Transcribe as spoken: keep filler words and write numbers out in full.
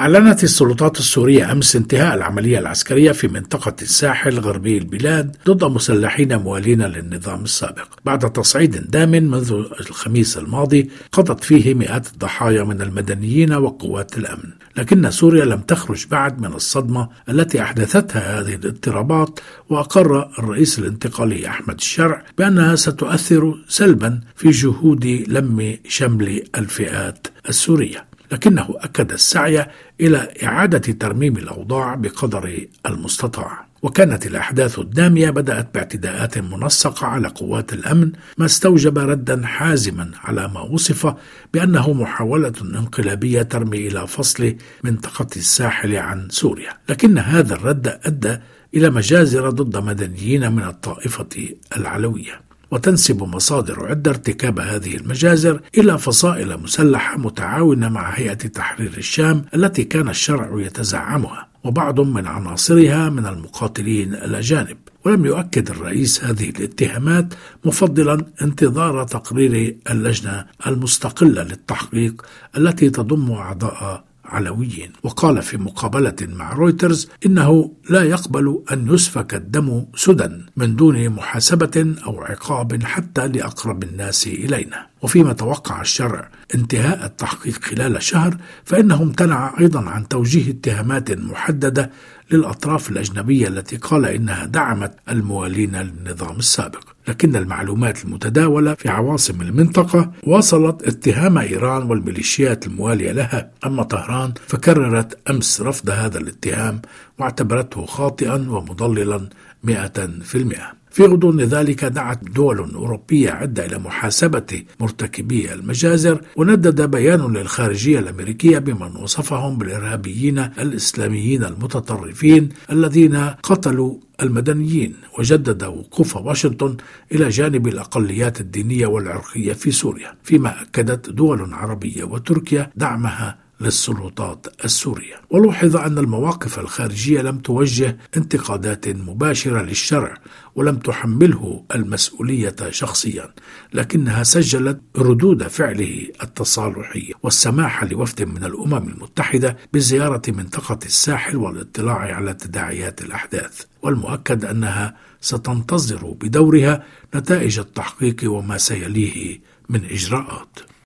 أعلنت السلطات السورية أمس انتهاء العملية العسكرية في منطقة الساحل غربي البلاد ضد مسلحين موالين للنظام السابق بعد تصعيد دام منذ الخميس الماضي قضت فيه مئات الضحايا من المدنيين وقوات الأمن. لكن سوريا لم تخرج بعد من الصدمة التي أحدثتها هذه الاضطرابات، وأقر الرئيس الانتقالي أحمد الشرع بأنها ستؤثر سلبا في جهود لم شمل الفئات السورية، لكنه أكد السعي إلى إعادة ترميم الأوضاع بقدر المستطاع. وكانت الأحداث الدامية بدأت باعتداءات منسقة على قوات الأمن، ما استوجب ردا حازما على ما وصف بأنه محاولة انقلابية ترمي إلى فصل منطقة الساحل عن سوريا. لكن هذا الرد أدى إلى مجازر ضد مدنيين من الطائفة العلوية، وتنسب مصادر عدة ارتكاب هذه المجازر إلى فصائل مسلحة متعاونة مع هيئة تحرير الشام التي كان الشرع يتزعمها، وبعض من عناصرها من المقاتلين الأجانب. ولم يؤكد الرئيس هذه الاتهامات، مفضلا انتظار تقرير اللجنة المستقلة للتحقيق التي تضم أعضاء علويين. وقال في مقابلة مع رويترز إنه لا يقبل أن يسفك الدم سدى من دون محاسبة أو عقاب حتى لأقرب الناس إلينا. وفيما توقع الشرع انتهاء التحقيق خلال شهر، فإنه امتنع أيضا عن توجيه اتهامات محددة للأطراف الأجنبية التي قال إنها دعمت الموالين للنظام السابق. لكن المعلومات المتداولة في عواصم المنطقة واصلت اتهام إيران والميليشيات الموالية لها. أما طهران فكررت أمس رفض هذا الاتهام واعتبرته خاطئا ومضللا مئة في المئة. في غضون ذلك دعت دول أوروبية عدة إلى محاسبة مرتكبي المجازر، وندد بيان للخارجية الأمريكية بمن وصفهم بالإرهابيين الإسلاميين المتطرفين الذين قتلوا المدنيين، وجدد وقوف واشنطن إلى جانب الأقليات الدينية والعرقية في سوريا، فيما أكدت دول عربية وتركيا دعمها للسلطات السورية. ولوحظ أن المواقف الخارجية لم توجه انتقادات مباشرة للشرع ولم تحمله المسؤولية شخصيا، لكنها سجلت ردود فعله التصالحية والسماح لوفد من الأمم المتحدة بزيارة منطقة الساحل والاطلاع على تداعيات الأحداث. والمؤكد أنها ستنتظر بدورها نتائج التحقيق وما سيليه من إجراءات.